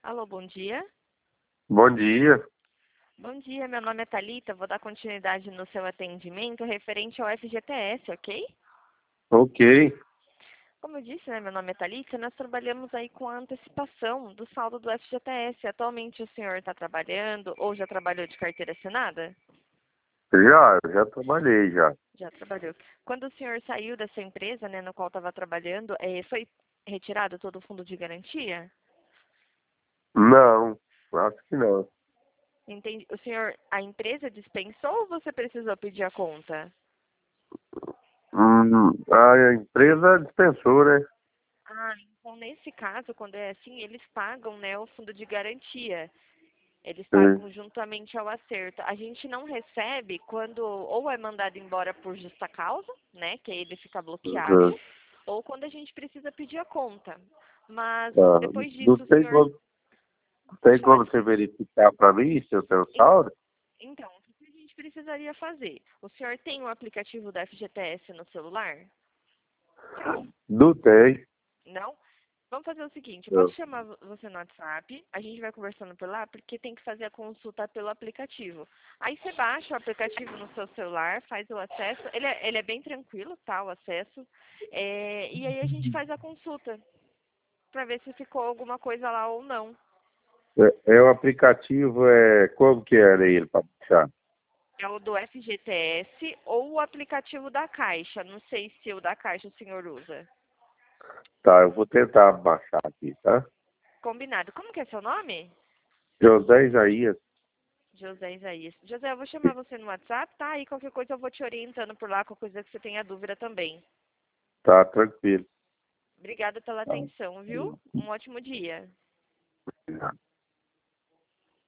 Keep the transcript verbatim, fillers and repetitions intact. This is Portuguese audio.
Alô, bom dia. Bom dia. Bom dia, meu nome é Thalita, vou dar continuidade no seu atendimento referente ao F G T S, ok? Ok. Como eu disse, né, meu nome é Thalita, nós trabalhamos aí com a antecipação do saldo do F G T S. Atualmente o senhor está trabalhando ou já trabalhou de carteira assinada? Já, já trabalhei já. Já trabalhou. Quando o senhor saiu dessa empresa, né, no qual estava trabalhando, eh, foi retirado todo o fundo de garantia? Não, acho que não. Entende? O senhor, a empresa dispensou ou você precisou pedir a conta? Hum, a empresa dispensou, né? Ah, então nesse caso, quando é assim, eles pagam, né, o fundo de garantia. Eles Sim. pagam juntamente ao acerto. A gente não recebe quando ou é mandado embora por justa causa, né, que aí ele fica bloqueado, Uhum. ou quando a gente precisa pedir a conta. Mas Tá. depois Não disso, o tem senhor como, pode tem falar, como você desculpa. verificar para mim se eu tenho En- saldo? Então, o que a gente precisaria fazer? O senhor tem o aplicativo da F G T S no celular? Não tem. Não? Vamos fazer o seguinte, eu posso Não. chamar vo- você no WhatsApp, a gente vai conversando por lá, porque tem que fazer a consulta pelo aplicativo. Aí você baixa o aplicativo no seu celular, faz o acesso, ele é, ele é bem tranquilo, tá, o acesso, é, e aí a gente faz a consulta, para ver se ficou alguma coisa lá ou não. É, é o aplicativo, é como que era ele para baixar? É o do F G T S ou o aplicativo da Caixa, não sei se o da Caixa o senhor usa. Tá, eu vou tentar baixar aqui, tá? Combinado. Como que é seu nome? José Isaías. José Isaías. José, eu vou chamar você no WhatsApp, tá? Aí qualquer coisa eu vou te orientando por lá, qualquer coisa que você tenha dúvida também. Tá, tranquilo. Obrigada pela Tá. atenção, viu? Um ótimo dia.